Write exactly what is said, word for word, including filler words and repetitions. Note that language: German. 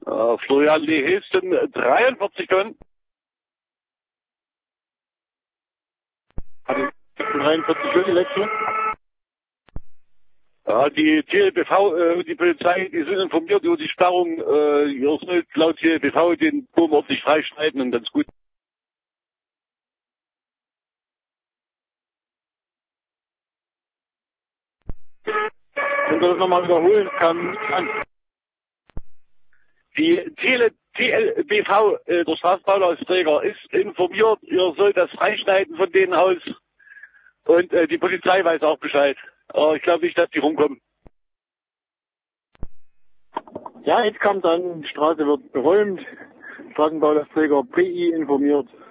Äh, Florian Lee Hilsten, dreiundvierzig Tonnen. Hat dreiundvierzig Tonnen Elektro? Ja, die T L B V, äh, die Polizei, die sind informiert über die Sperrung. Äh, ihr sollt laut T L B V den Boom ordentlich freischneiden und ganz gut. Wenn wir das nochmal wiederholen, kam nichts an. Die T L B V, äh, der Strafbaulausträger, ist informiert, ihr sollt das freischneiden von denen aus. Und äh, die Polizei weiß auch Bescheid. Aber ich glaube nicht, dass die rumkommen. Ja, jetzt kam dann, die Straße wird geräumt, Straßenbaulausträger P I informiert.